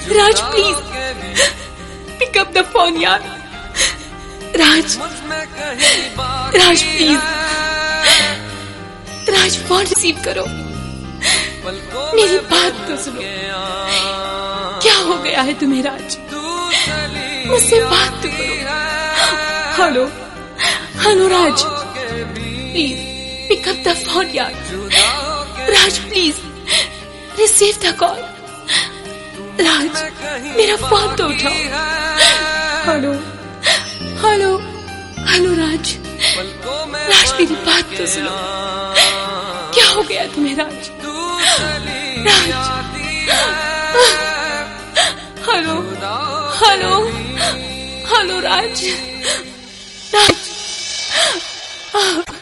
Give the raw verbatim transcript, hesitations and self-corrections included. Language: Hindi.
Raj please pick up the phone यार। Raj Raj please Raj phone receive करो, मेरी बात तो सुनो। क्या हो गया है तुम्हें राज? मुझसे बात तो करो। Hello hello Raj please pick up the phone यार। Raj please receive the call. Raj मेरा फोन तो उठाओ। Hello hello hello Raj Raj मेरी बात तो सुनो। क्या हो गया तुम्हें Raj? Raj hello hello hello Raj राज